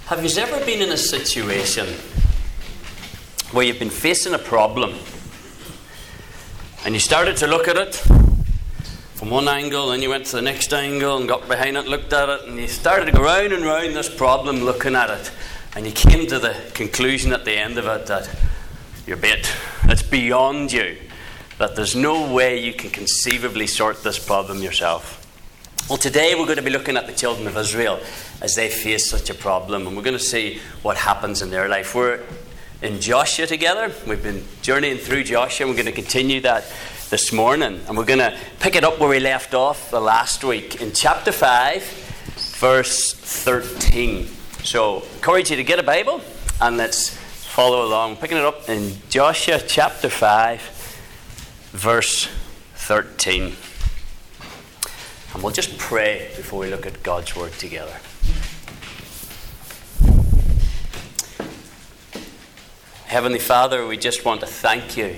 Have you ever been in a situation where you've been facing a problem and you started to look at it from one angle and you went to the next angle and got behind it, looked at it, and you started to go round and round this problem looking at it, and you came to the conclusion at the end of it that you're bit. It's beyond you. That there's no way you can conceivably sort this problem yourself. Well, today we're going to be looking at the children of Israel as they face such a problem, and we're going to see what happens in their life. We're in Joshua together. We've been journeying through Joshua. We're going to continue that this morning, and we're going to pick it up where we left off the last week in chapter 5, verse 13. So, I encourage you to get a Bible and let's follow along. Picking it up in Joshua chapter 5, verse 13. And we'll just pray before we look at God's Word together. Heavenly Father, we just want to thank you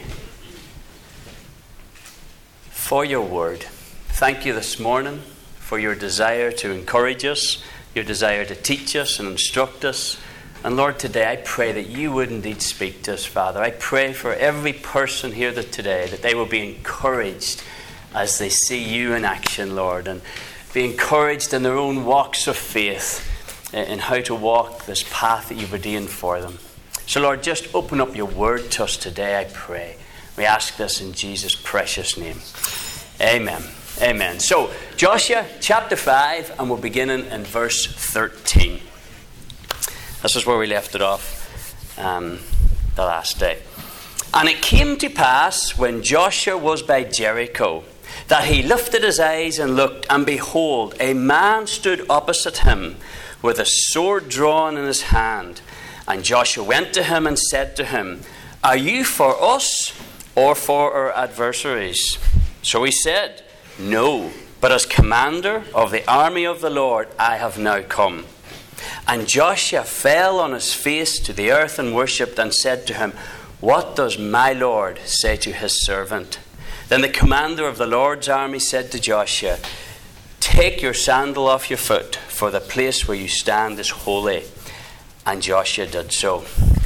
for your Word. Thank you this morning for your desire to encourage us, your desire to teach us and instruct us. And Lord, today I pray that you would indeed speak to us, Father. I pray for every person here today that they will be encouraged as they see you in action, Lord, and be encouraged in their own walks of faith in how to walk this path that you've ordained for them. So, Lord, just open up your word to us today, I pray. We ask this in Jesus' precious name. Amen. Amen. So, Joshua chapter 5, and we're beginning in verse 13. This is where we left it off the last day. And it came to pass, when Joshua was by Jericho, that he lifted his eyes and looked, and behold, a man stood opposite him with a sword drawn in his hand. And Joshua went to him and said to him, Are you for us or for our adversaries? So he said, No, but as commander of the army of the Lord I have now come. And Joshua fell on his face to the earth and worshipped, and said to him, What does my Lord say to his servant? Then the commander of the Lord's army said to Joshua, Take your sandal off your foot, for the place where you stand is holy. And Joshua did so.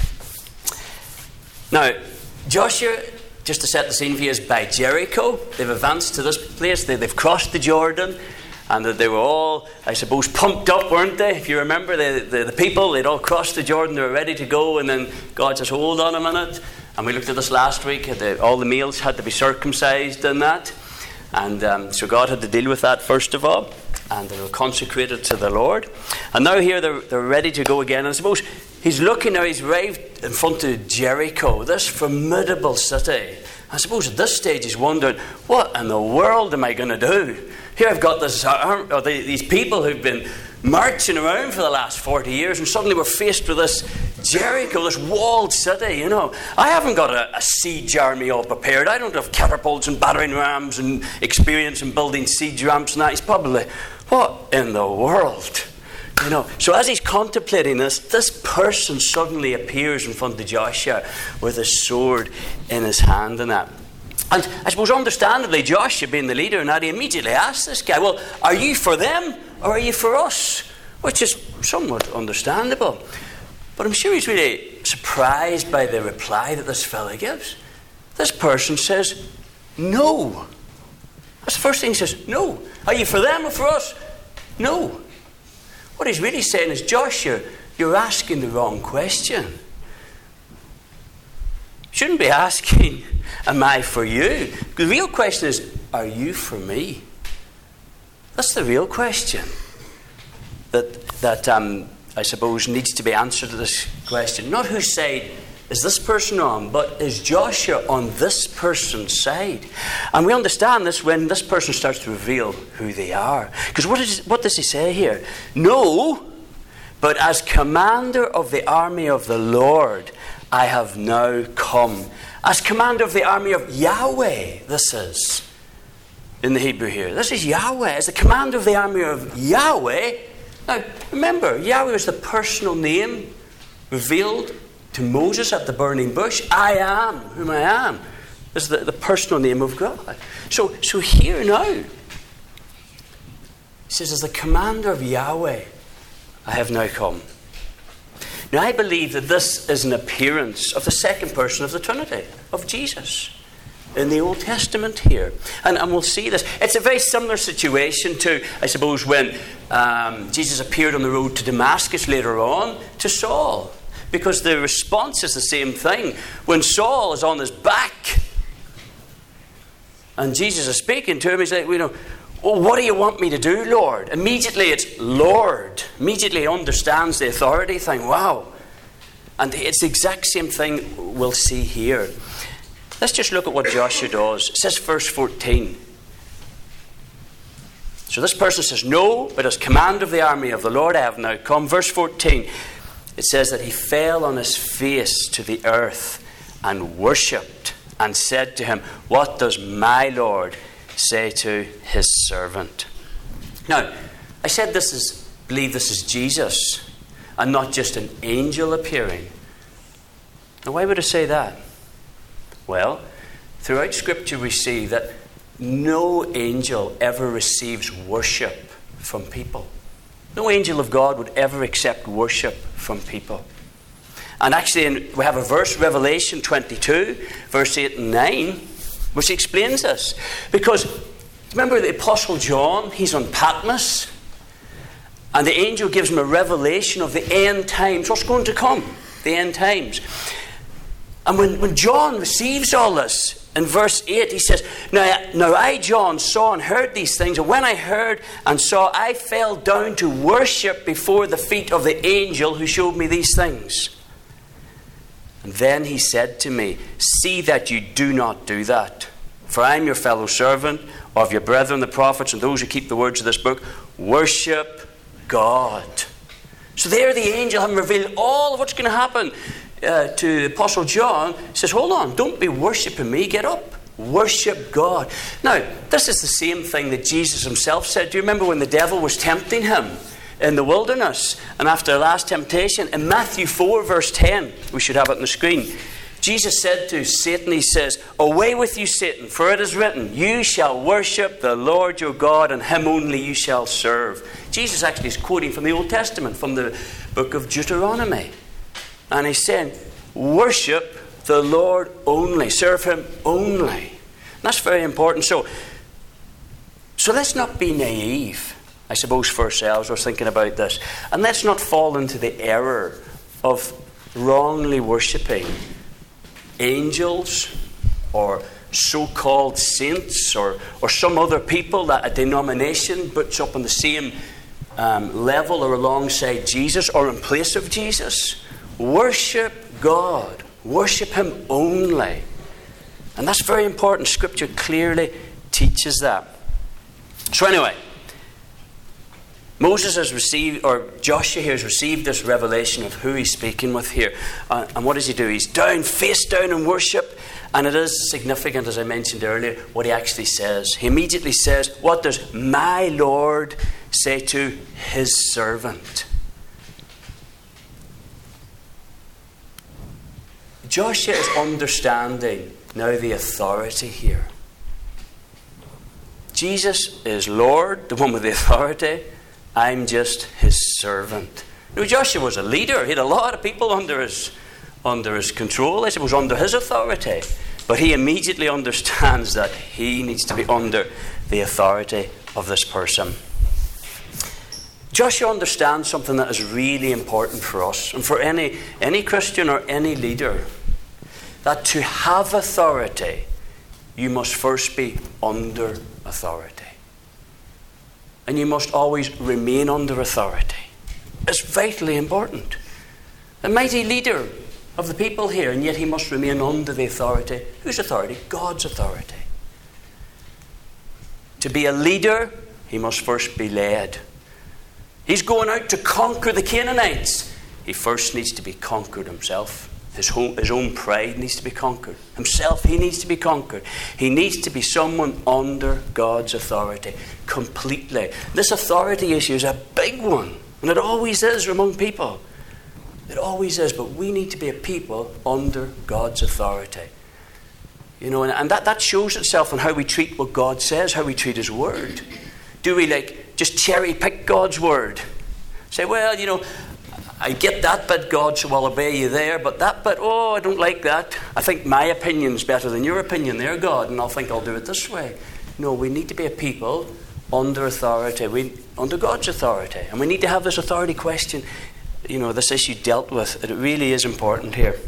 Now, Joshua, just to set the scene for you, is by Jericho. They've advanced to this place. They've crossed the Jordan. And they were all, I suppose, pumped up, weren't they? If you remember, the people, they'd all crossed the Jordan. They were ready to go. And then God says, Hold on a minute. And we looked at this last week. All the males had to be circumcised in that. And so God had to deal with that first of all. And they were consecrated to the Lord. And now here they're ready to go again. And I suppose he's looking now, he's arrived in front of Jericho, this formidable city. I suppose at this stage he's wondering, what in the world am I going to do? Here I've got these people who've been marching around for the last 40 years, and suddenly we're faced with this Jericho, this walled city, you know. I haven't got a siege army all prepared. I don't have catapults and battering rams and experience in building siege ramps and that. He's probably, what in the world? You know, so as he's contemplating this person suddenly appears in front of Joshua with a sword in his hand and that. And I suppose understandably, Joshua being the leader and that, he immediately asked this guy, well, are you for them or are you for us? Which is somewhat understandable. But I'm sure he's really surprised by the reply that this fella gives. This person says, no. That's the first thing he says, no. Are you for them or for us? No. What he's really saying is, Joshua, you're asking the wrong question. Shouldn't be asking, am I for you? The real question is, are you for me? That's the real question that I suppose needs to be answered to this question. Not whose side is this person on, but is Joshua on this person's side? And we understand this when this person starts to reveal who they are. Because what does he say here? No, but as commander of the army of the Lord, I have now come. As commander of the army of Yahweh, this is in the Hebrew here. This is Yahweh. As the commander of the army of Yahweh. Now, remember, Yahweh is the personal name revealed to Moses at the burning bush. I am whom I am. This is the personal name of God. So here now, he says, as the commander of Yahweh, I have now come. Now, I believe that this is an appearance of the second person of the Trinity, of Jesus, in the Old Testament here. And we'll see this. It's a very similar situation to, I suppose, when Jesus appeared on the road to Damascus later on to Saul. Because the response is the same thing. When Saul is on his back and Jesus is speaking to him, he's like, well, what do you want me to do, Lord? Immediately it's Lord. Immediately he understands the authority thing. Wow. And it's the exact same thing we'll see here. Let's just look at what Joshua does. It says verse 14. So this person says, no, but as command of the army of the Lord I have now come. Verse 14. It says that he fell on his face to the earth and worshipped and said to him, what does my Lord say to his servant? Now, I said believe this is Jesus and not just an angel appearing. Now, why would I say that? Well, throughout Scripture we see that no angel ever receives worship from people. No angel of God would ever accept worship from people. And actually, we have a verse, Revelation 22, verse 8 and 9, which explains this. Because, remember the Apostle John, he's on Patmos, and the angel gives him a revelation of the end times, what's going to come, the end times. And when John receives all this, in verse 8, he says, Now I, John, saw and heard these things, and when I heard and saw, I fell down to worship before the feet of the angel who showed me these things. And then he said to me, see that you do not do that. For I am your fellow servant of your brethren, the prophets, and those who keep the words of this book. Worship God. So there the angel, having revealed all of what's going to happen to the Apostle John, says, hold on, don't be worshipping me, get up, worship God. Now, this is the same thing that Jesus himself said. Do you remember when the devil was tempting him in the wilderness, and after the last temptation, in Matthew 4 verse 10, we should have it on the screen, Jesus said to Satan, he says, away with you, Satan, for it is written, you shall worship the Lord your God, and him only you shall serve. Jesus actually is quoting from the Old Testament, from the book of Deuteronomy. And he's saying, worship the Lord only. Serve him only. And that's very important. So let's not be naive, I suppose, for ourselves. We're thinking about this. And let's not fall into the error of wrongly worshipping angels or so-called saints or some other people that a denomination puts up on the same level or alongside Jesus or in place of Jesus. Worship God. Worship him only. And that's very important. Scripture clearly teaches that. So anyway, Moses has received, or Joshua here has received this revelation of who he's speaking with here. And what does he do? He's down, face down in worship. And it is significant, as I mentioned earlier, what he actually says. He immediately says, what does my Lord say to his servant? Joshua is understanding now the authority here. Jesus is Lord, the one with the authority. I'm just his servant. Now, Joshua was a leader. He had a lot of people under his control. I suppose under his authority. But he immediately understands that he needs to be under the authority of this person. Joshua understands something that is really important for us and for any Christian or any leader. That to have authority, you must first be under authority. And you must always remain under authority. It's vitally important. A mighty leader of the people here, and yet he must remain under the authority. Whose authority? God's authority. To be a leader, he must first be led. He's going out to conquer the Canaanites. He first needs to be conquered himself. His own pride needs to be conquered. Himself, he needs to be conquered. He needs to be someone under God's authority completely. This authority issue is a big one. And it always is among people. It always is. But we need to be a people under God's authority. You know, and that shows itself in how we treat what God says, how we treat his word. Do we just cherry pick God's word? Say, well, I get that bit, God, so I'll obey you there, but that bit, oh, I don't like that. I think my opinion's better than your opinion there, God, and I'll think I'll do it this way. No, we need to be a people under authority, under God's authority. And we need to have this authority question, this issue dealt with. It really is important here.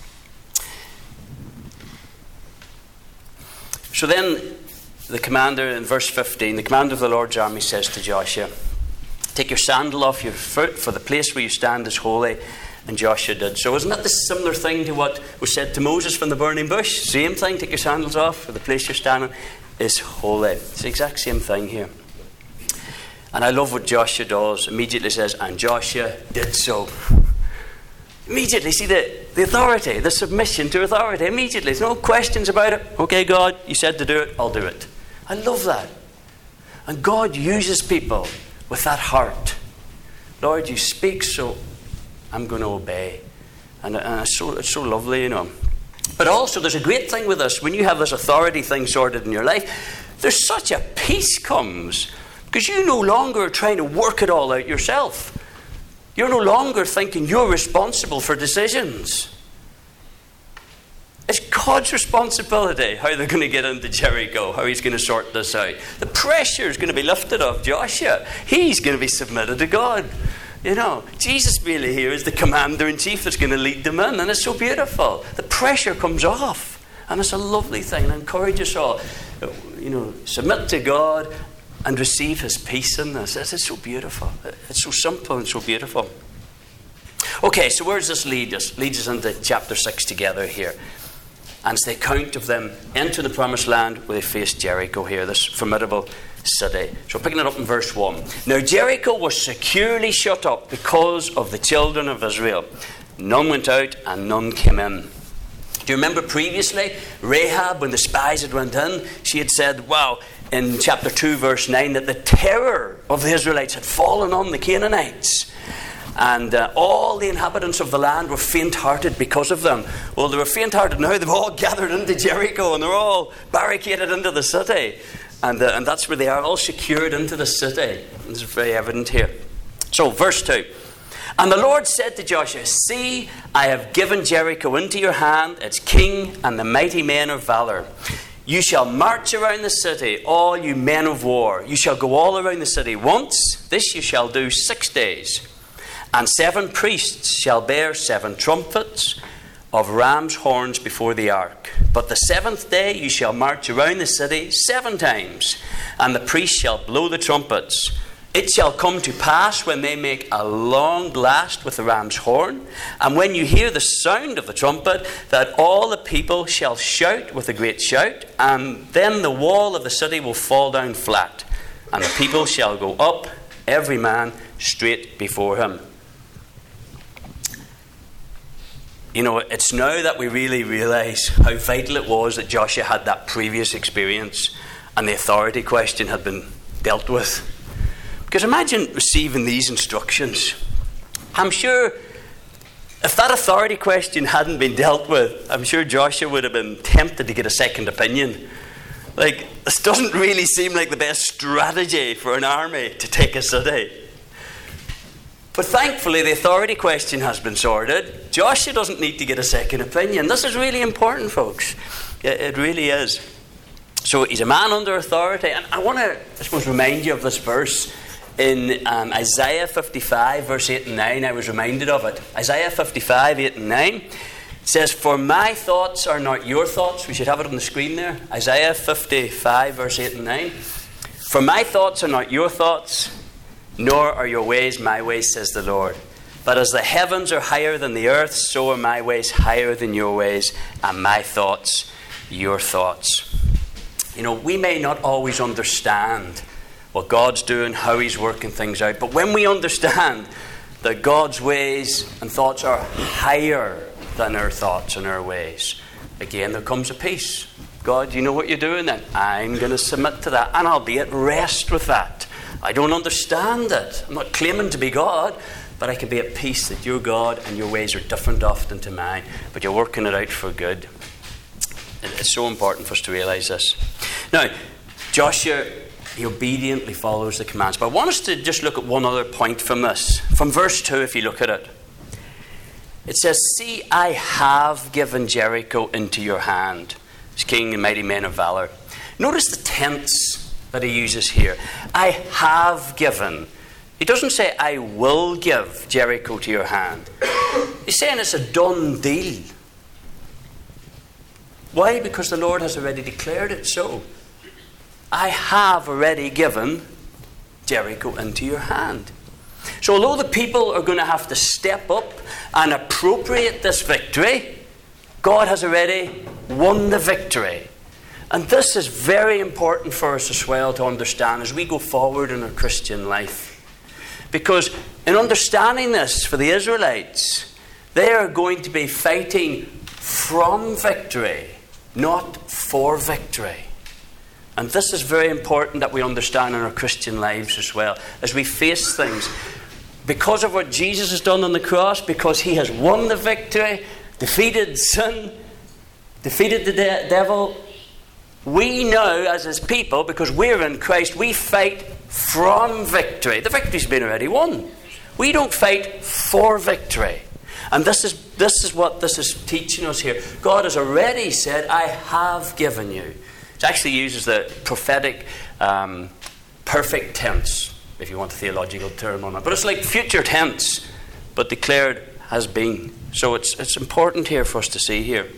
So then the commander, in verse 15, the commander of the Lord's army says to Joshua, take your sandal off your foot, for the place where you stand is holy. And Joshua did. So isn't that the similar thing to what was said to Moses from the burning bush? Same thing, take your sandals off, for the place you're standing is holy. It's the exact same thing here. And I love what Joshua does. Immediately says, and Joshua did so. Immediately, see the authority, the submission to authority. Immediately, there's no questions about it. Okay, God, you said to do it, I'll do it. I love that. And God uses people with that heart. Lord, you speak, so I'm going to obey. And it's so lovely, But also, there's a great thing with this. When you have this authority thing sorted in your life, there's such a peace comes. Because you no longer are trying to work it all out yourself. You're no longer thinking you're responsible for decisions. It's God's responsibility how they're going to get into Jericho, how he's going to sort this out. The pressure is going to be lifted off Joshua. He's going to be submitted to God. Jesus really here is the commander-in-chief that's going to lead them in, and it's so beautiful. The pressure comes off, and it's a lovely thing. And I encourage us all, submit to God and receive his peace in this. It's so beautiful. It's so simple and so beautiful. Okay, so where does this lead us? Leads us into chapter 6 together here. And it's the account of them entering the promised land where they faced Jericho here, this formidable city. So picking it up in verse 1. Now Jericho was securely shut up because of the children of Israel. None went out and none came in. Do you remember previously, Rahab, when the spies had went in, she had said, wow, in chapter 2 verse 9, that the terror of the Israelites had fallen on the Canaanites. And all the inhabitants of the land were faint-hearted because of them. Well, they were faint-hearted now. They've all gathered into Jericho and they're all barricaded into the city. And that's where they are, all secured into the city. This is very evident here. So, verse 2. And the Lord said to Joshua, see, I have given Jericho into your hand, its king and the mighty men of valor. You shall march around the city, all you men of war. You shall go all around the city once. This you shall do 6 days. And 7 priests shall bear 7 trumpets of ram's horns before the ark. But the 7th day you shall march around the city 7 times, and the priests shall blow the trumpets. It shall come to pass when they make a long blast with the ram's horn, and when you hear the sound of the trumpet, that all the people shall shout with a great shout, and then the wall of the city will fall down flat, and the people shall go up, every man straight before him. It's now that we really realise how vital it was that Joshua had that previous experience and the authority question had been dealt with. Because imagine receiving these instructions. I'm sure if that authority question hadn't been dealt with, I'm sure Joshua would have been tempted to get a second opinion. This doesn't really seem like the best strategy for an army to take a city. But thankfully, the authority question has been sorted. Joshua doesn't need to get a second opinion. This is really important, folks. It really is. So he's a man under authority. And I want to, remind you of this verse in Isaiah 55, verse 8 and 9. I was reminded of it. Isaiah 55, 8 and 9. It says, for my thoughts are not your thoughts. We should have it on the screen there. Isaiah 55, verse 8 and 9. For my thoughts are not your thoughts, nor are your ways my ways, says the Lord. But as the heavens are higher than the earth, so are my ways higher than your ways, and my thoughts your thoughts. We may not always understand what God's doing, how he's working things out, but when we understand that God's ways and thoughts are higher than our thoughts and our ways, again, there comes a peace. God, you know what you're doing then? I'm going to submit to that, and I'll be at rest with that. I don't understand it. I'm not claiming to be God, but I can be at peace that you're God and your ways are different often to mine, but you're working it out for good. It's so important for us to realise this. Now, Joshua, he obediently follows the commands. But I want us to just look at one other point from this. From verse 2, if you look at it. It says, see, I have given Jericho into your hand, as king and mighty men of valor. Notice the tense that he uses here. I have given. He doesn't say, I will give Jericho to your hand. He's saying it's a done deal. Why? Because the Lord has already declared it so. I have already given Jericho into your hand. So although the people are going to have to step up and appropriate this victory, God has already won the victory. And this is very important for us as well to understand as we go forward in our Christian life. Because in understanding this for the Israelites, they are going to be fighting from victory, not for victory. And this is very important that we understand in our Christian lives as well. As we face things, because of what Jesus has done on the cross, because he has won the victory, defeated sin, defeated the devil, we now as his people, because we're in Christ, we fight from victory. The victory's been already won. We don't fight for victory. And this is what this is teaching us here. God has already said, I have given you. It actually uses the prophetic perfect tense, if you want a theological term on it. But it's like future tense, but declared has been. So it's important here for us to see here.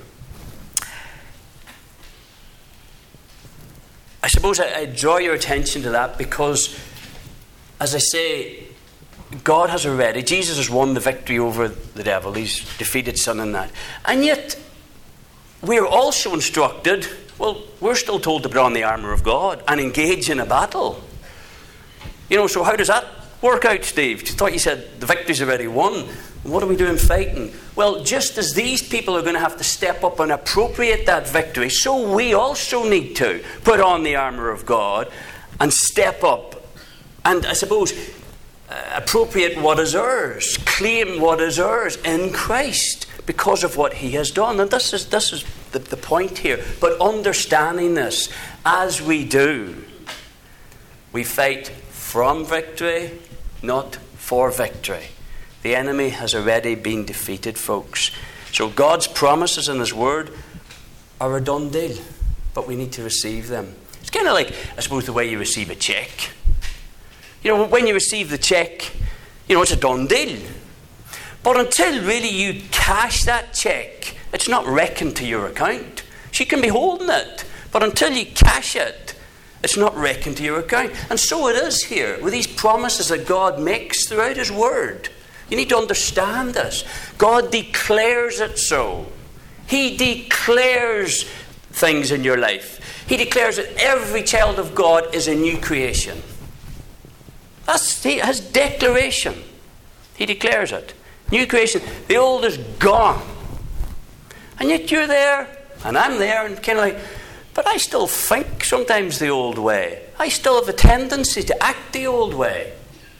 I suppose I draw your attention to that because, as I say, God has already, Jesus has won the victory over the devil. He's defeated sin in that. And yet, we're also instructed, well, we're still told to put on the armour of God and engage in a battle. So how does that work out, Steve? You thought you said the victory's already won. What are we doing fighting? Well, just as these people are going to have to step up and appropriate that victory, so we also need to put on the armour of God and step up and, I suppose, appropriate what is ours, claim what is ours in Christ because of what he has done. And this is the point here. But understanding this, as we do, we fight from victory, not for victory. The enemy has already been defeated, folks. So God's promises in his word are a done deal, but we need to receive them. It's kind of like, I suppose, the way you receive a cheque. When you receive the cheque, it's a done deal. But until really you cash that cheque, it's not reckoned to your account. So you can be holding it, but until you cash it, it's not reckoned to your account. And so it is here, with these promises that God makes throughout his word. You need to understand this. God declares it so. He declares things in your life. He declares that every child of God is a new creation. That's his declaration. He declares it. New creation. The old is gone. And yet you're there, and I'm there, and kind of like, but I still think sometimes the old way. I still have a tendency to act the old way.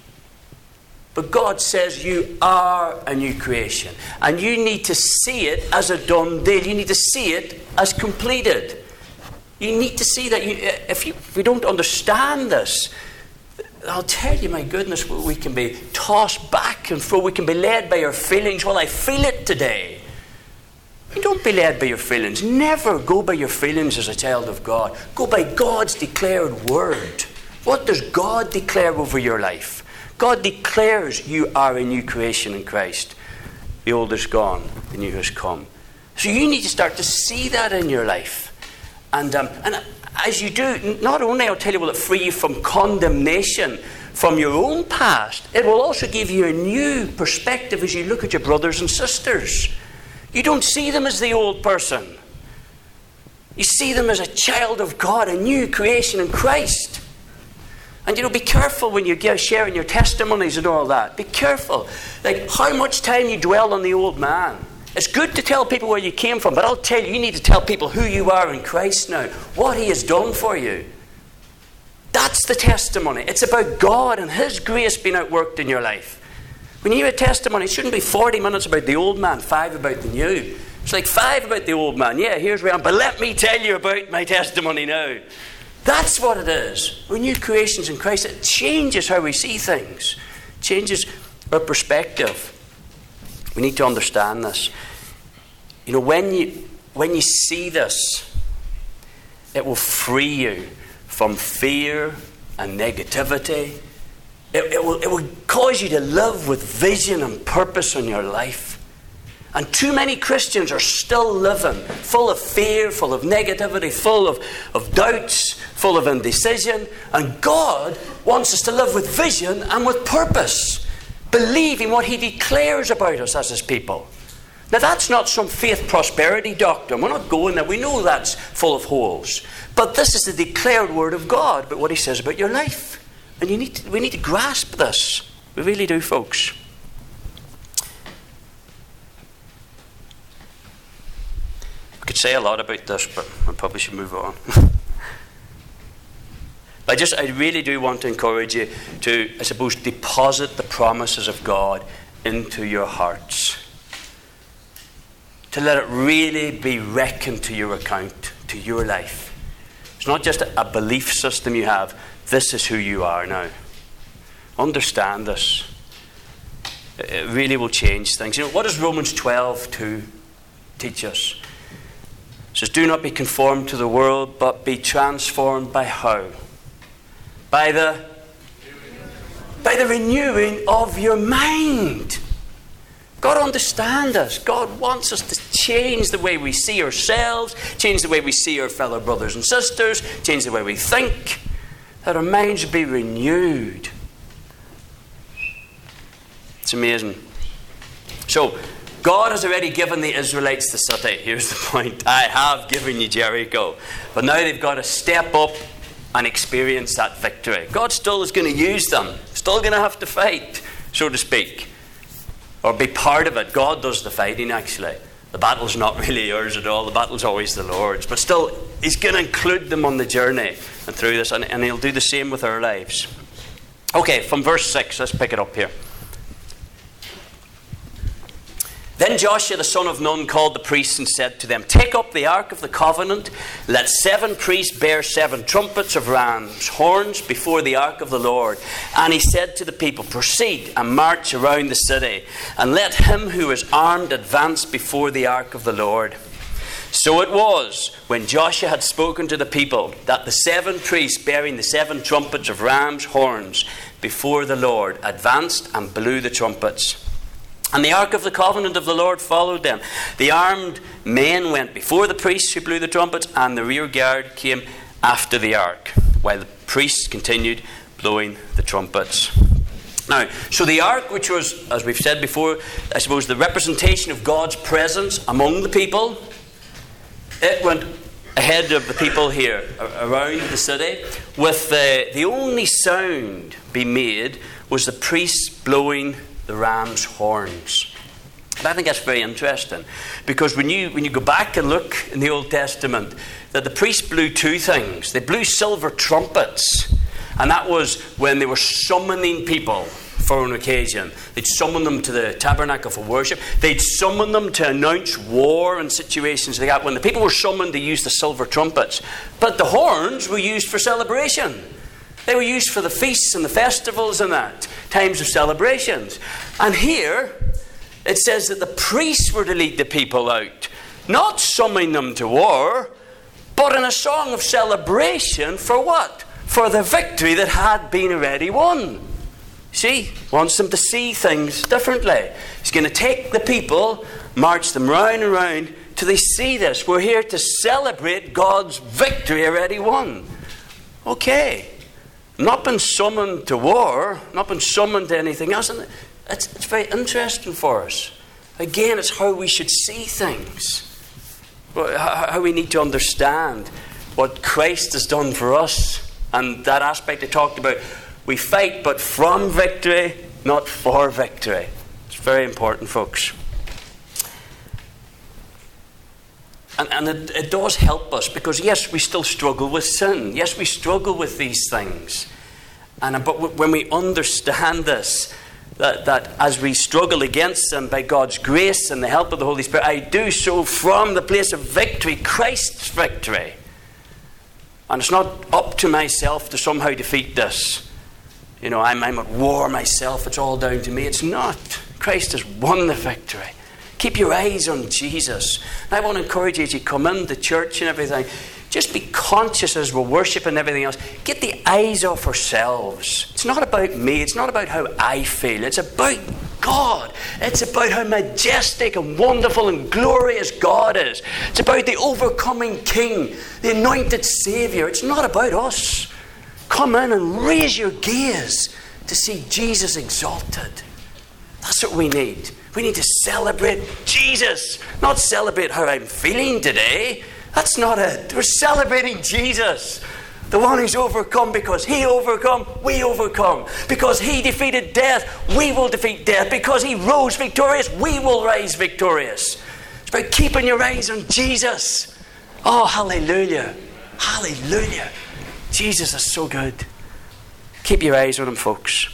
But God says you are a new creation. And you need to see it as a done deal. You need to see it as completed. You need to see that. If we don't understand this, I'll tell you, my goodness, we can be tossed back and forth. We can be led by our feelings. Well, I feel it today. You don't be led by your feelings. Never go by your feelings as a child of God. Go by God's declared word. What does God declare over your life? God declares you are a new creation in Christ. The old is gone, the new has come. So you need to start to see that in your life. And as you do, not only, I'll tell you, will it free you from condemnation from your own past, it will also give you a new perspective as you look at your brothers and sisters. You don't see them as the old person. You see them as a child of God, a new creation in Christ. And be careful when you're sharing your testimonies and all that. Be careful. Like how much time you dwell on the old man. It's good to tell people where you came from, but I'll tell you, you need to tell people who you are in Christ now. What he has done for you. That's the testimony. It's about God and his grace being outworked in your life. When you hear a testimony, it shouldn't be 40 minutes about the old man, 5 about the new. It's like 5 about the old man. Yeah, here's where I am, but let me tell you about my testimony now. That's what it is. We're new creations in Christ. It changes how we see things. It changes our perspective. We need to understand this. You know, when you see this, it will free you from fear and negativity. It will cause you to live with vision and purpose in your life. And too many Christians are still living full of fear, full of negativity, full of doubts, full of indecision. And God wants us to live with vision and with purpose, believing what He declares about us as His people. Now, that's not some faith prosperity doctrine. We're not going there. We know that's full of holes. But this is the declared Word of God about what He says about your life. And we need to grasp this. We really do, folks. I could say a lot about this, but I probably should move on. I really do want to encourage you to, I suppose, deposit the promises of God into your hearts. To let it really be reckoned to your account, to your life. It's not just a belief system you have. This is who you are now. Understand this. It really will change things. You know, what does Romans 12:2 teach us? It says, do not be conformed to the world, but be transformed by how? By the renewing of your mind. God understands us. God wants us to change the way we see ourselves, change the way we see our fellow brothers and sisters, change the way we think, that our minds be renewed. It's amazing. So, God has already given the Israelites the city. Here's the point. I have given you Jericho. But now they've got to step up and experience that victory. God still is going to use them. Still going to have to fight, so to speak. Or be part of it. God does the fighting, actually. The battle's not really yours at all. The battle's always the Lord's. But still, He's going to include them on the journey and through this. And He'll do the same with our lives. Okay, from verse 6, let's pick it up here. Then Joshua the son of Nun called the priests and said to them, take up the ark of the covenant. Let 7 priests bear 7 trumpets of ram's horns before the ark of the Lord. And he said to the people, proceed and march around the city, and let him who is armed advance before the ark of the Lord. So it was, when Joshua had spoken to the people, that the 7 priests bearing the 7 trumpets of ram's horns before the Lord advanced and blew the trumpets. And the ark of the covenant of the Lord followed them. The armed men went before the priests who blew the trumpets, and the rear guard came after the ark, while the priests continued blowing the trumpets. Now, so the ark, which was, as we've said before, I suppose the representation of God's presence among the people, it went ahead of the people here around the city, with the only sound being made was the priests blowing the ram's horns. And I think that's very interesting, because when you go back and look in the Old Testament, that the priests blew 2 things. They blew silver trumpets, and that was when they were summoning people for an occasion. They'd summon them to the tabernacle for worship. They'd summon them to announce war and situations like that. When the people were summoned, they used the silver trumpets. But the horns were used for celebration. They were used for the feasts and the festivals and that, times of celebrations. And here, it says that the priests were to lead the people out, not summoning them to war, but in a song of celebration for what? For the victory that had been already won. See, wants them to see things differently. He's going to take the people, march them round and round till they see this. We're here to celebrate God's victory already won. Okay. Not been summoned to war, not been summoned to anything else. And it's very interesting for us. Again, it's how we should see things. How we need to understand what Christ has done for us. And that aspect I talked about. We fight, but from victory, not for victory. It's very important, folks. And it does help us, because yes, we still struggle with sin. Yes, we struggle with these things. But when we understand this, that as we struggle against them by God's grace and the help of the Holy Spirit, I do so from the place of victory, Christ's victory. And it's not up to myself to somehow defeat this. You know, I'm at war myself, it's all down to me. It's not. Christ has won the victory. Keep your eyes on Jesus. And I want to encourage you as you come into church and everything, just be conscious as we're worshiping and everything else. Get the eyes off ourselves. It's not about me. It's not about how I feel. It's about God. It's about how majestic and wonderful and glorious God is. It's about the overcoming King, the anointed Saviour. It's not about us. Come in and raise your gaze to see Jesus exalted. That's what we need. We need to celebrate Jesus, not celebrate how I'm feeling today. That's not it. We're celebrating Jesus, the one who's overcome. Because he overcome, we overcome. Because he defeated death, we will defeat death. Because he rose victorious, we will rise victorious. It's about keeping your eyes on Jesus. Oh, hallelujah. Hallelujah. Jesus is so good. Keep your eyes on him, folks.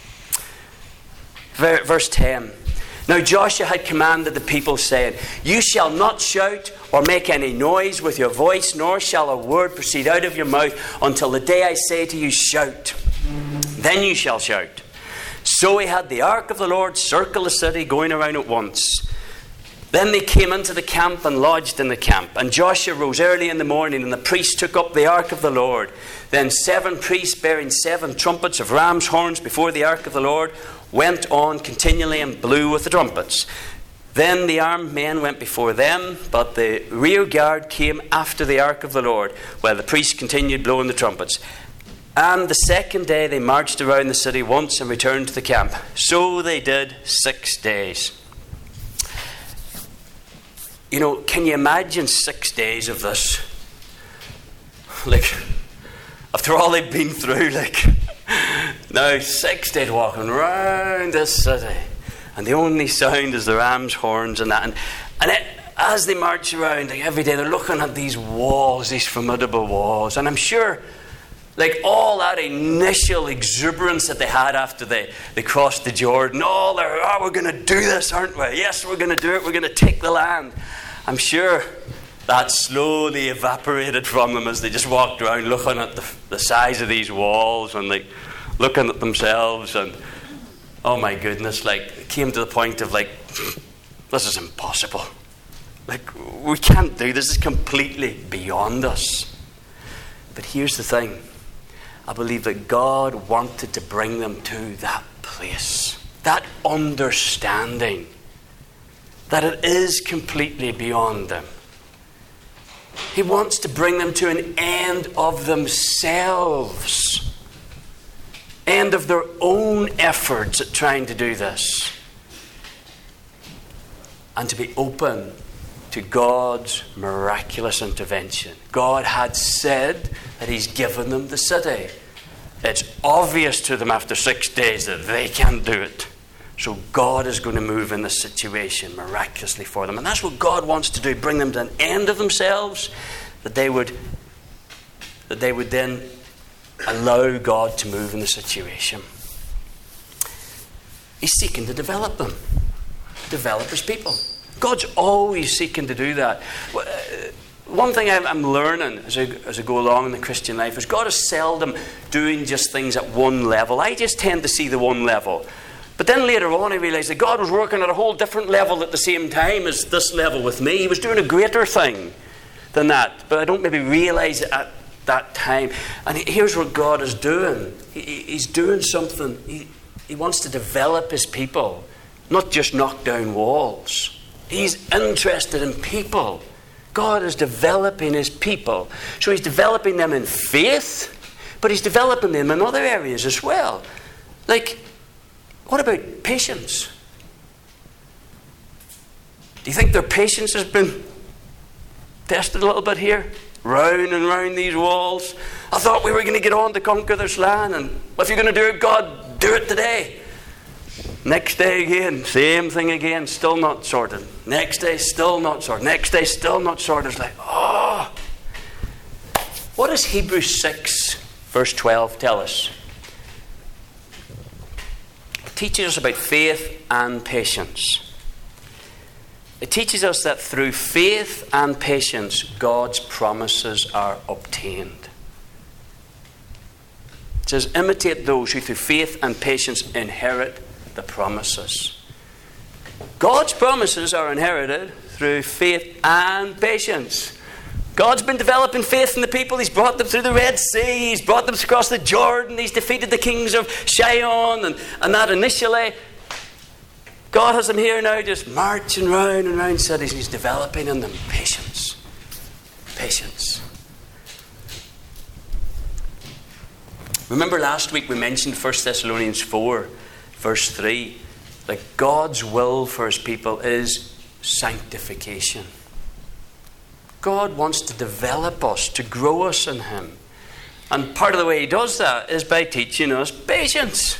Verse 10. Now Joshua had commanded the people, saying, You shall not shout or make any noise with your voice, nor shall a word proceed out of your mouth until the day I say to you, Shout. Then you shall shout. So he had the ark of the Lord circle the city, going around at once. Then they came into the camp and lodged in the camp. And Joshua rose early in the morning, and the priests took up the ark of the Lord. Then 7 priests bearing 7 trumpets of ram's horns before the ark of the Lord went on continually and blew with the trumpets. Then the armed men went before them, but the rear guard came after the ark of the Lord, while the priests continued blowing the trumpets. And the second day they marched around the city once and returned to the camp. So they did 6 days. You know, can you imagine 6 days of this? Like, after all they've been through, now 6 days walking around this city, and the only sound is the ram's horns and that. And as they march around, every day they're looking at these walls, these formidable walls. And I'm sure, all that initial exuberance that they had after they crossed the Jordan, we're going to do this, aren't we? Yes, we're going to do it. We're going to take the land. I'm sure that slowly evaporated from them as they just walked around looking at the size of these walls and looking at themselves, and oh my goodness, it came to the point of this is impossible. We can't do this. This is completely beyond us. But here's the thing. I believe that God wanted to bring them to that place, that understanding that it is completely beyond them. He wants to bring them to an end of themselves, end of their own efforts at trying to do this, and to be open to God's miraculous intervention. God had said that he's given them the city. It's obvious to them after 6 days that they can't do it. So God is going to move in this situation miraculously for them. And that's what God wants to do, bring them to an end of themselves, that they would then allow God to move in the situation. He's seeking to develop them, develop his people. God's always seeking to do that. One thing I'm learning as I go along in the Christian life is God is seldom doing just things at one level. I just tend to see the one level. But then later on I realised that God was working at a whole different level at the same time as this level with me. He was doing a greater thing than that. But I don't maybe realise it at that time. And here's what God is doing. He's doing something. He wants to develop his people, not just knock down walls. He's interested in people. God is developing his people. So he's developing them in faith, but he's developing them in other areas as well. What about patience? Do you think their patience has been tested a little bit here? Round and round these walls. I thought we were going to get on to conquer this land, and if you're going to do it, God, do it today. Next day again, same thing again, still not sorted. Next day, still not sorted. Next day, still not sorted. It's What does Hebrews 6, verse 12 tell us? It teaches us about faith and patience. It teaches us that through faith and patience, God's promises are obtained. It says, imitate those who through faith and patience inherit the promises. God's promises are inherited through faith and patience. God's been developing faith in the people. He's brought them through the Red Sea. He's brought them across the Jordan. He's defeated the kings of Shion and that initially. God has them here now just marching round and round cities. He's developing in them patience. Patience. Remember last week we mentioned 1 Thessalonians 4, verse 3, that God's will for his people is sanctification. God wants to develop us, to grow us in him. And part of the way he does that is by teaching us patience.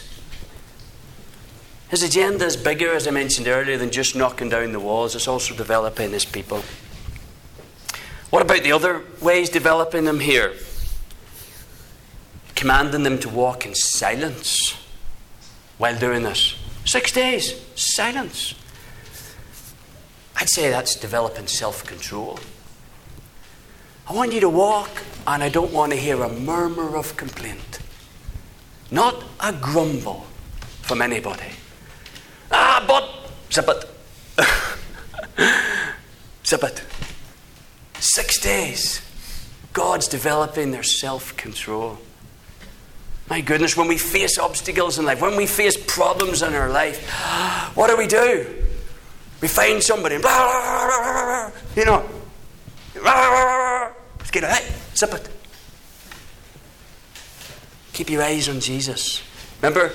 His agenda is bigger, as I mentioned earlier, than just knocking down the walls. It's also developing his people. What about the other ways developing them here? Commanding them to walk in silence while doing this. 6 days, silence. I'd say that's developing self-control. I want you to walk, and I don't want to hear a murmur of complaint. Not a grumble from anybody. Zip it. Zip it. 6 days. God's developing their self-control. My goodness, when we face obstacles in life, when we face problems in our life, what do? We find somebody, let's get it, zip it. Keep your eyes on Jesus. Remember,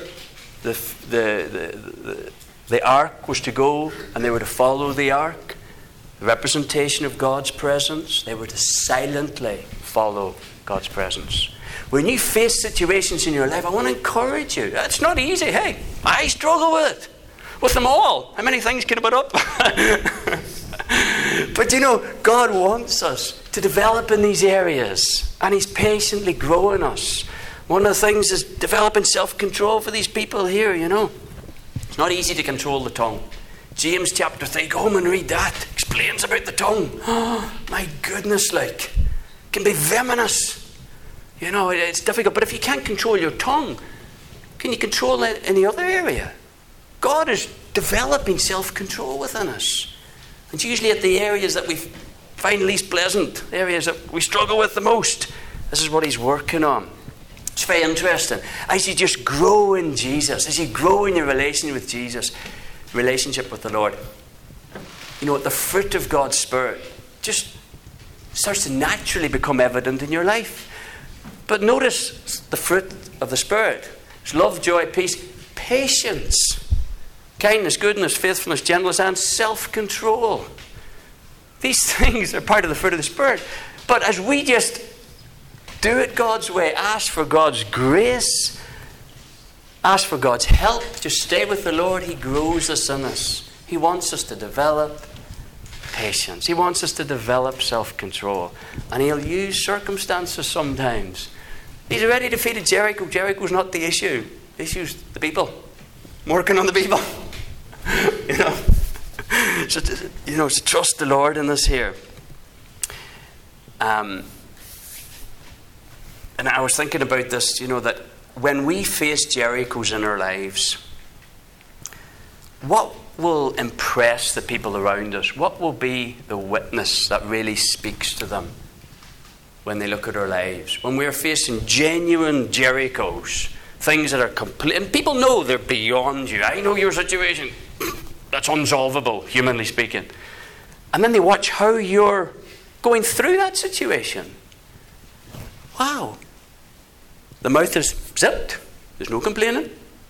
the ark was to go, and they were to follow the ark, the representation of God's presence. They were to silently follow God's presence. When you face situations in your life, I want to encourage you. It's not easy. Hey, I struggle with it. With them all. How many things can I put up? But God wants us to develop in these areas. And he's patiently growing us. One of the things is developing self-control for these people here, It's not easy to control the tongue. James chapter 3, go home and read that. Explains about the tongue. Oh, my goodness, it can be venomous. It's difficult. But if you can't control your tongue, can you control it in the other area? God is developing self-control within us. And usually at the areas that we find least pleasant, the areas that we struggle with the most, this is what he's working on. It's very interesting. As you just grow in Jesus, as you grow in your relationship with Jesus, relationship with the Lord, the fruit of God's Spirit just starts to naturally become evident in your life. But notice the fruit of the Spirit. It's love, joy, peace, patience, kindness, goodness, faithfulness, gentleness, and self-control. These things are part of the fruit of the Spirit. But as we just do it God's way, ask for God's grace, ask for God's help, just stay with the Lord, he grows us in us. He wants us to develop patience. He wants us to develop self-control. And he'll use circumstances sometimes. He's already defeated Jericho. Jericho's not the issue. The issue's the people. Working on the people. So trust the Lord in this here. And I was thinking about this, that when we face Jerichos in our lives, what will impress the people around us? What will be the witness that really speaks to them when they look at our lives? When we're facing genuine Jerichos, things that are complete, and people know they're beyond you. I know your situation. That's unsolvable, humanly speaking. And then they watch how you're going through that situation. Wow. The mouth is zipped. There's no complaining.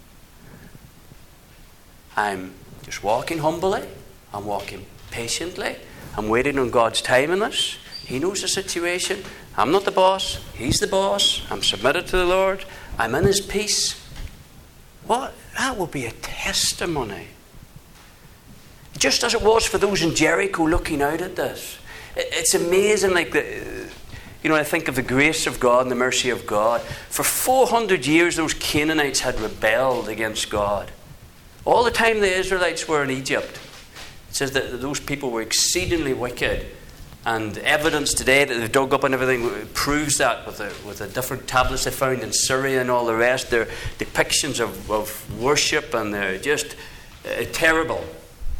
I'm just walking humbly. I'm walking patiently. I'm waiting on God's time in this. He knows the situation. I'm not the boss. He's the boss. I'm submitted to the Lord. I'm in his peace. What? That will be a testimony. Just as it was for those in Jericho looking out at this. It's amazing, I think of the grace of God and the mercy of God. For 400 years, those Canaanites had rebelled against God. All the time the Israelites were in Egypt. It says that those people were exceedingly wicked. And evidence today that they've dug up and everything proves that with the different tablets they found in Syria and all the rest. They're depictions of worship, and they're just terrible.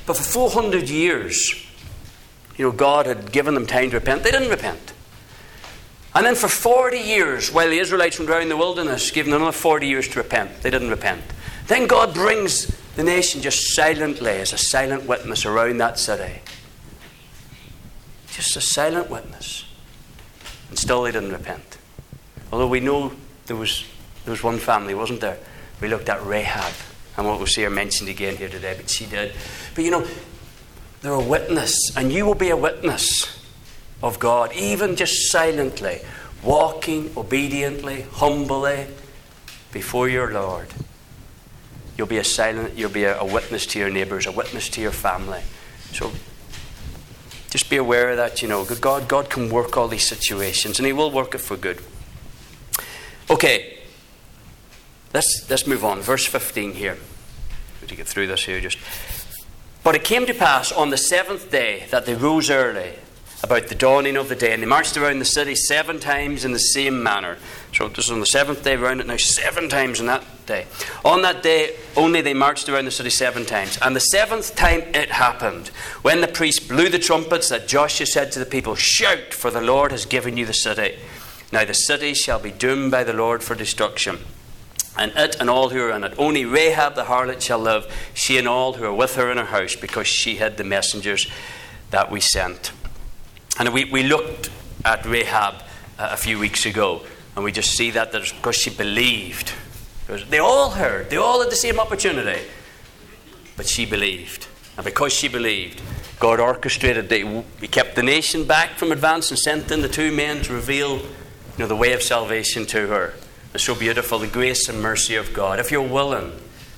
But for 400 years, God had given them time to repent. They didn't repent. And then for 40 years, while the Israelites were around the wilderness, gave them another 40 years to repent. They didn't repent. Then God brings the nation just silently as a silent witness around that city. Just a silent witness. And still they didn't repent. Although we know there was one family, wasn't there? We looked at Rahab. And what we'll see her mentioned again here today, but she did. But they're a witness. And you will be a witness of God, even just silently, walking obediently, humbly before your Lord. You'll be a witness to your neighbours, a witness to your family. So just be aware of that, God can work all these situations, and He will work it for good. Okay, let's move on. Verse 15 here. Good to get through this here just. But it came to pass on the 7th day that they rose early, about the dawning of the day, and they marched around the city 7 times in the same manner. So this is on the 7th day, round it now 7 times on that day. On that day only they marched around the city 7 times. And the 7th time it happened, when the priest blew the trumpets, that Joshua said to the people, "Shout, for the Lord has given you the city. Now the city shall be doomed by the Lord for destruction. And it and all who are in it. Only Rahab the harlot shall live, she and all who are with her in her house, because she hid the messengers that we sent." And we looked at Rahab a few weeks ago, and we just see that it's because she believed. Because they all heard. They all had the same opportunity. But she believed. And because she believed, God orchestrated. He kept the nation back from advance and sent in the 2 men to reveal the way of salvation to her. It's so beautiful, the grace and mercy of God. If you're willing,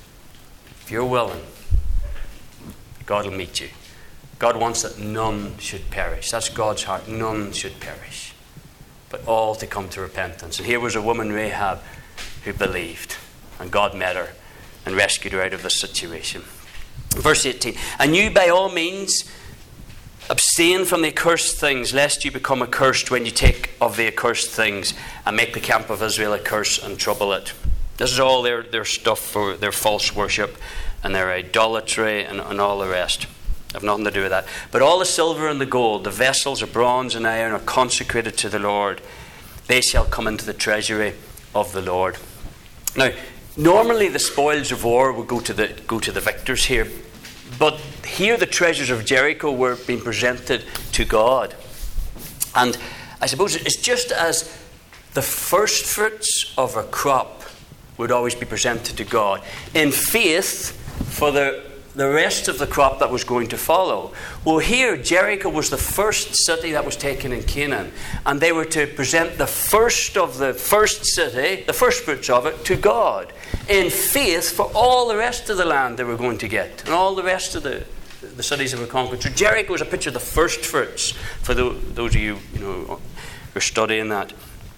God will meet you. God wants that none should perish. That's God's heart. None should perish, but all to come to repentance. And here was a woman, Rahab, who believed. And God met her and rescued her out of this situation. Verse 18. "And you by all means abstain from the accursed things, lest you become accursed when you take of the accursed things and make the camp of Israel a curse and trouble it." This is all their stuff for their false worship and their idolatry and all the rest. Have nothing to do with that. "But all the silver and the gold, the vessels of bronze and iron, are consecrated to the Lord. They shall come into the treasury of the Lord." Now, normally the spoils of war would go to the victors here, but here the treasures of Jericho were being presented to God. And I suppose it's just as the first fruits of a crop would always be presented to God in faith for the rest of the crop that was going to follow. Well, here Jericho was the first city that was taken in Canaan, and they were to present the first of the first city, the first fruits of it, to God in faith for all the rest of the land they were going to get, and all the rest of the cities that were conquered. So Jericho was a picture of the first fruits for those of you who are studying that.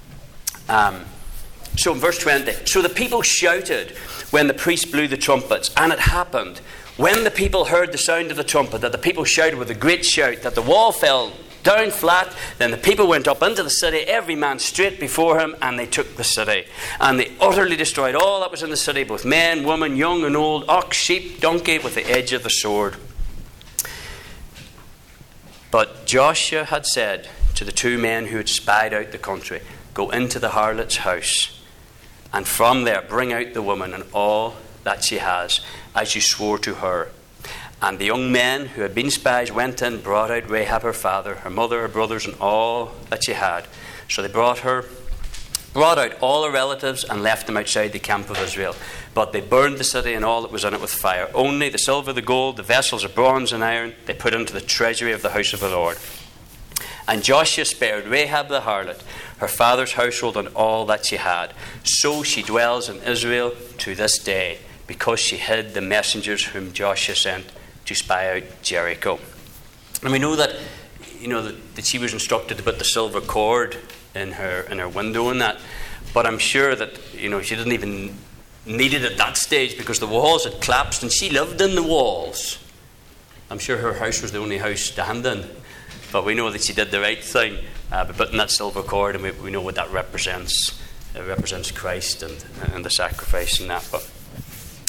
So in verse 20, "So the people shouted when the priest blew the trumpets, and it happened, when the people heard the sound of the trumpet, that the people shouted with a great shout, that the wall fell down flat. Then the people went up into the city, every man straight before him, and they took the city. And they utterly destroyed all that was in the city, both men, women, young and old, ox, sheep, donkey, with the edge of the sword." But Joshua had said to the 2 men who had spied out the country, "Go into the harlot's house, and from there bring out the woman and all that she has, as you swore to her." And the young men who had been spies went in, brought out Rahab her father, her mother, her brothers, and all that she had. So they brought out all her relatives and left them outside the camp of Israel. But they burned the city and all that was in it with fire. Only the silver, the gold, the vessels of bronze and iron they put into the treasury of the house of the Lord. And Joshua spared Rahab the harlot, her father's household, and all that she had. So she dwells in Israel to this day, because she hid the messengers whom Joshua sent to spy out Jericho. And we know that she was instructed to put the silver cord in her window and that. But I'm sure that she didn't even need it at that stage, because the walls had collapsed and she lived in the walls. I'm sure her house was the only house standing. But we know that she did the right thing by putting that silver cord, and we know what that represents. It represents Christ and the sacrifice and that.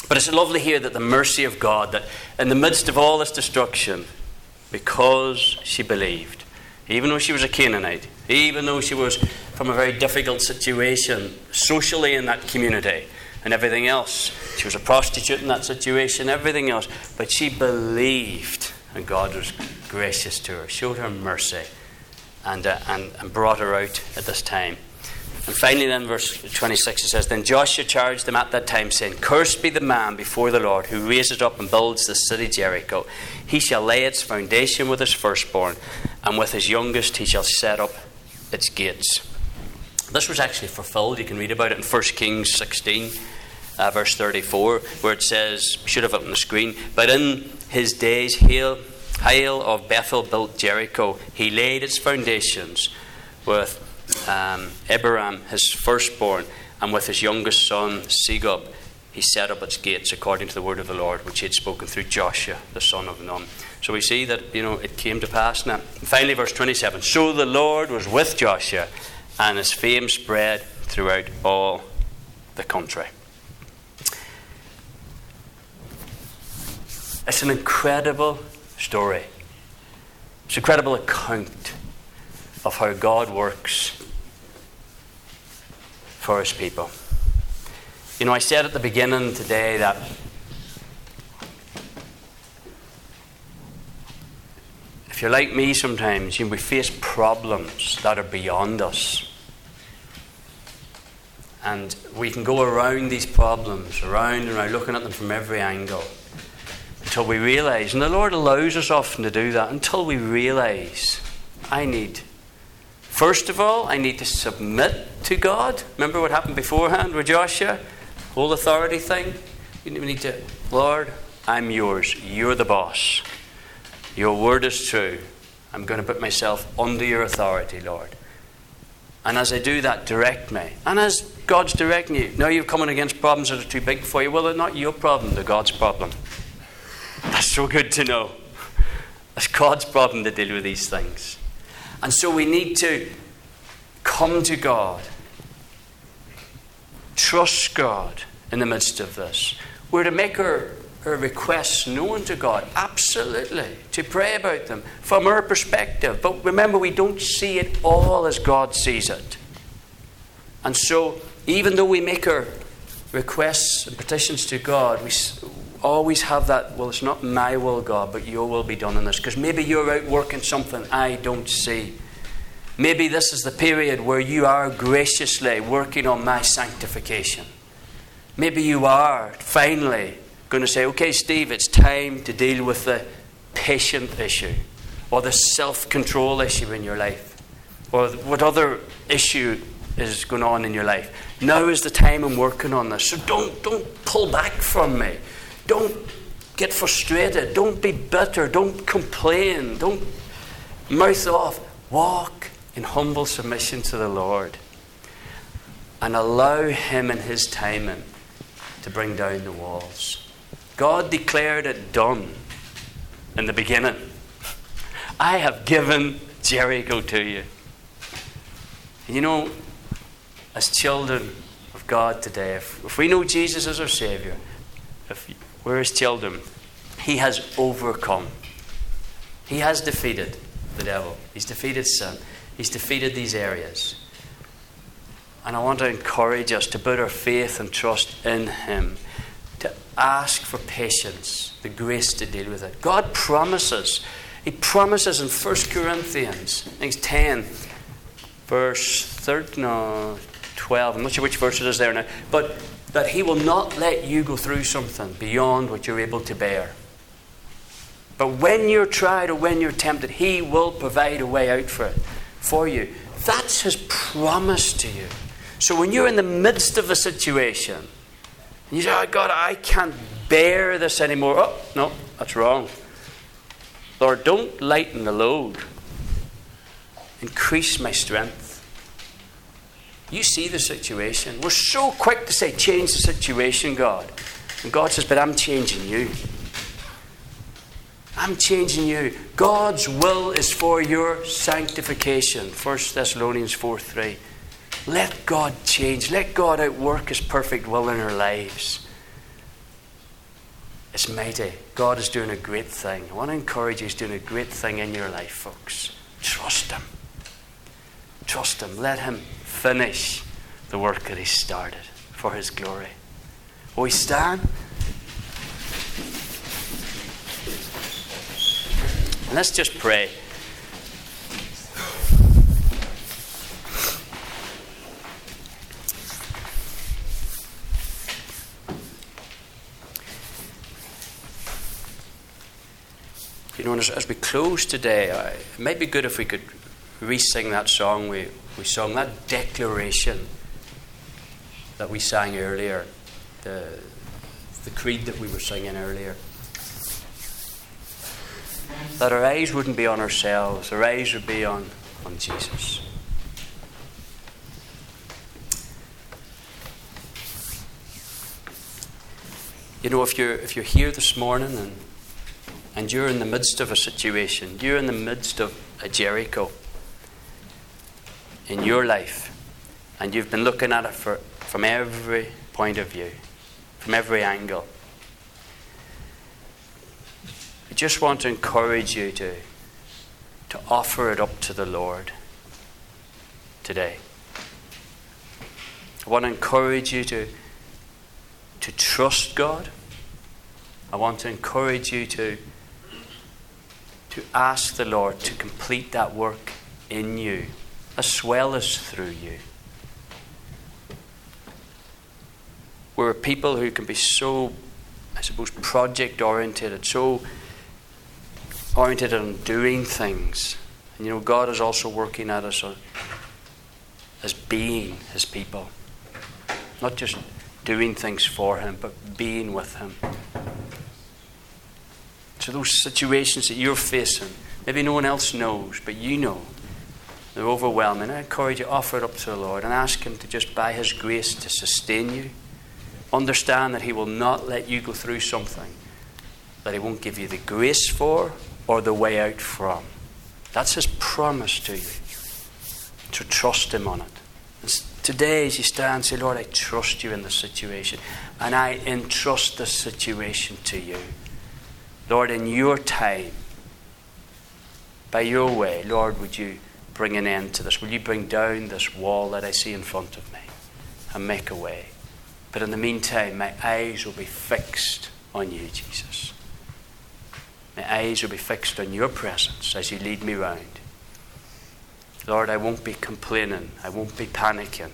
But it's lovely here that the mercy of God, that in the midst of all this destruction, because she believed, even though she was a Canaanite, even though she was from a very difficult situation socially in that community and everything else, she was a prostitute in that situation, everything else, but she believed, and God was gracious to her, showed her mercy, and brought her out at this time. And finally then, verse 26, it says, Then Joshua charged them at that time, saying, Cursed be the man before the Lord, who raises up and builds the city Jericho. He shall lay its foundation with his firstborn, and with his youngest he shall set up its gates. This was actually fulfilled. You can read about it in 1 Kings 16, verse 34, where it says, we should have it on the screen, But in his days Hiel of Bethel built Jericho. He laid its foundations with Abiram his firstborn, and with his youngest son Segub he set up its gates according to the word of the Lord which he had spoken through Joshua the son of Nun. So we see that it came to pass now. And finally, verse 27, So the Lord was with Joshua, and his fame spread throughout all the country. It's an incredible story. It's an incredible account of how God works for his people. I said at the beginning today that if you're like me sometimes, we face problems that are beyond us. And we can go around these problems, around and around, looking at them from every angle, until we realise, and the Lord allows us often to do that, until we realise, first of all, I need to submit to God. Remember what happened beforehand with Joshua? Whole authority thing. We need to, Lord, I'm yours. You're the boss. Your word is true. I'm going to put myself under your authority, Lord. And as I do that, direct me. And as God's directing you, now you're coming against problems that are too big for you. Well, they're not your problem, they're God's problem. That's so good to know. It's God's problem to deal with these things. And so we need to come to God, trust God in the midst of this. We're to make our requests known to God, absolutely, to pray about them from our perspective. But remember, we don't see it all as God sees it. And so, even though we make our requests and petitions to God, we always have that, well, it's not my will, God, but your will be done in this. Because maybe you're out working something I don't see. Maybe this is the period where you are graciously working on my sanctification. Maybe you are finally going to say, okay, Steve, it's time to deal with the patient issue, or the self-control issue in your life, or what other issue is going on in your life. Now is the time I'm working on this. So don't pull back from me. Don't get frustrated. Don't be bitter. Don't complain. Don't mouth off. Walk in humble submission to the Lord and allow him in his timing to bring down the walls. God declared it done in the beginning. I have given Jericho to you. And as children of God today, if we know Jesus as our Saviour, if we're his children, he has overcome. He has defeated the devil. He's defeated sin. He's defeated these areas. And I want to encourage us to put our faith and trust in him, to ask for patience, the grace to deal with it. God promises. He promises in 1 Corinthians, I think it's 10, verse 12, I'm not sure which verse it is there now, but that he will not let you go through something beyond what you're able to bear. But when you're tried or when you're tempted, he will provide a way out for you. That's his promise to you. So when you're in the midst of a situation, and you say, oh God, I can't bear this anymore. Oh, no, that's wrong. Lord, don't lighten the load. Increase my strength. You see the situation. We're so quick to say, change the situation, God. And God says, but I'm changing you. I'm changing you. God's will is for your sanctification. 1 Thessalonians 4:3. Let God change. Let God outwork his perfect will in our lives. It's mighty. God is doing a great thing. I want to encourage you, He's doing a great thing in your life, folks. Trust Him. Trust Him. Let Him finish the work that He started for His glory. Will we stand? And let's just pray. You know, as we close today, it might be good if we could re-sing that song we sung, that declaration that we sang earlier, the creed that we were singing earlier. That our eyes wouldn't be on ourselves, our eyes would be on Jesus. You know, if you're here this morning and you're in the midst of a situation, you're in the midst of a Jericho in your life, and you've been looking at it from every point of view, from every angle, I just want to encourage you to offer it up to the Lord today. I want to encourage you to trust God. I want to encourage you to ask the Lord to complete that work in you as well as through you. We're people who can be so, I suppose, project oriented, so oriented on doing things. And you know, God is also working at us as being His people. Not just doing things for Him, but being with Him. So those situations that you're facing, maybe no one else knows, but you know, they're overwhelming. I encourage you to offer it up to the Lord and ask Him to just, by His grace, to sustain you. Understand that He will not let you go through something that He won't give you the grace for or the way out from. That's His promise to you. So trust Him on it. And today, as you stand, say, Lord, I trust You in this situation, and I entrust this situation to You. Lord, in Your time, by Your way, Lord, would You bring an end to this? Will You bring down this wall that I see in front of me and make a way? But in the meantime, my eyes will be fixed on You, Jesus. My eyes will be fixed on Your presence as You lead me round. Lord, I won't be complaining. I won't be panicking.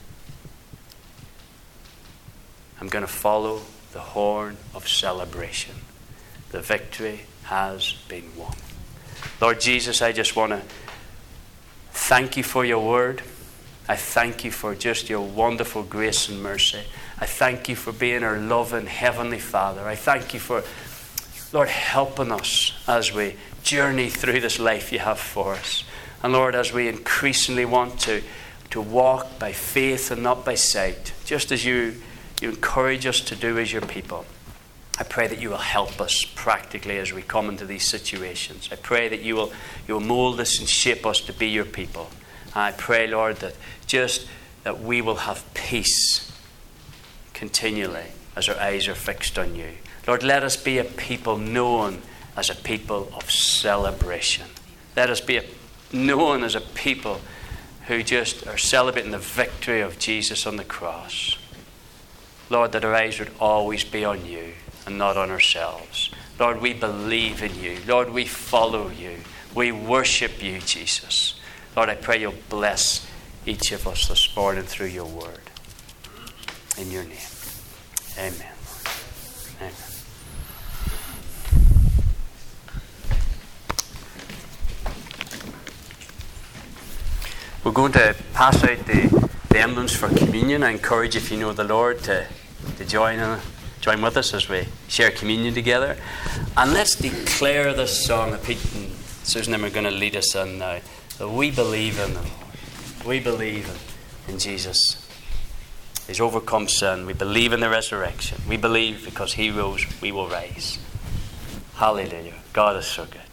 I'm going to follow the horn of celebration. The victory has been won. Lord Jesus, I just want to thank You for Your word. I thank You for just Your wonderful grace and mercy. I thank You for being our loving Heavenly Father. I thank You for, Lord, helping us as we journey through this life You have for us. And Lord, as we increasingly want to walk by faith and not by sight, just as you encourage us to do as Your people, I pray that You will help us practically as we come into these situations. I pray that You will mold us and shape us to be Your people. And I pray, Lord, that we will have peace continually as our eyes are fixed on You. Lord, let us be a people known as a people of celebration. Let us be known as a people who just are celebrating the victory of Jesus on the cross. Lord, that our eyes would always be on You and not on ourselves. Lord, we believe in You. Lord, we follow You. We worship You, Jesus. Lord, I pray You'll bless each of us this morning through Your word. In Your name. Amen. Amen. We're going to pass out the emblems for communion. I encourage you, if you know the Lord, to join with us as we share communion together. And let's declare this song that Pete and Susan and them are going to lead us in now. That we believe in the Lord. We believe in Jesus. He's overcome sin. We believe in the resurrection. We believe because He rose, we will rise. Hallelujah. God is so good.